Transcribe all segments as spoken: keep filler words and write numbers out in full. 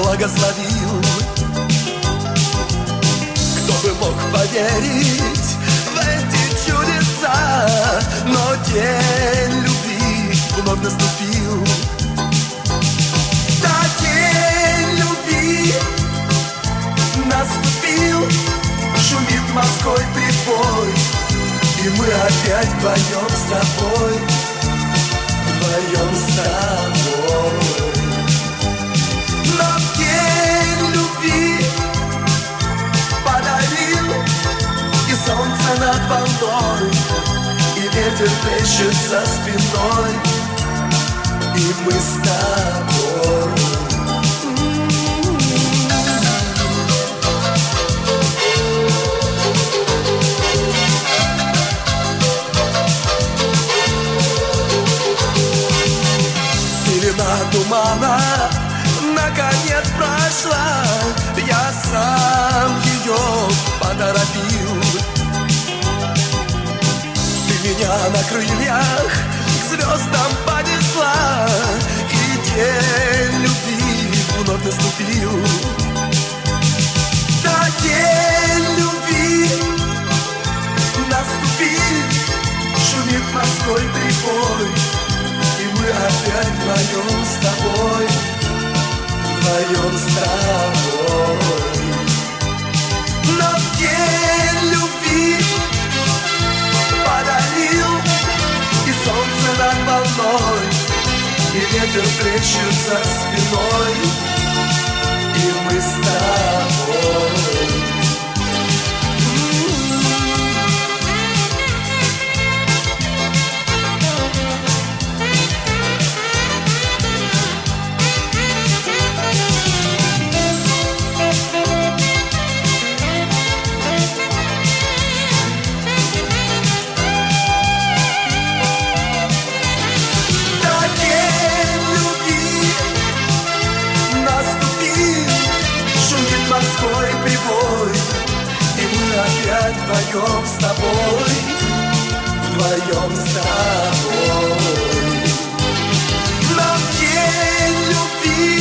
благословил. Кто бы мог поверить в эти чудеса, но день любви вновь наступил. Да, день любви наступил, шумит морской прибой, и мы опять вдвоем с тобой, вдвоем с тобой. Нам день любви подарил, и солнце над волной, и ветер плещет за спиной, и мы с тобой. Пелена тумана наконец прошла, я сам ее поторопил. Ты меня на крыльях к звездам понесла, и день любви вновь наступил. Да, день любви наступил, шумит морской прибой, и мы опять вдвоем с тобой, вдвоем с тобой. Нам день любви подарил, и солнце над волной, и ветер плещет за спиной, и мы с тобой. Морской прибой, и мы опять вдвоем с тобой, вдвоем с тобой. Нам день любви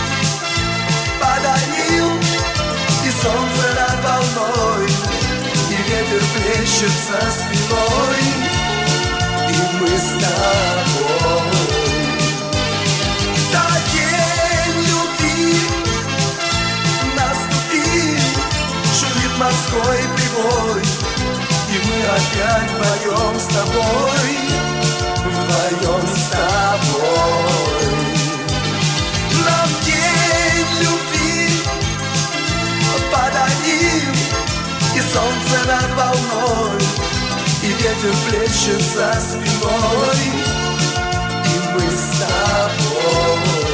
подарил, и солнце над волной, и ветер плещет за спиной, и мы с тобой. Да, день любви шумит морской прибой, и мы опять вдвоем с тобой, вдвоем с тобой. Нам день любви подарил, и солнце над волной, и ветер плещет за спиной, и мы с тобой.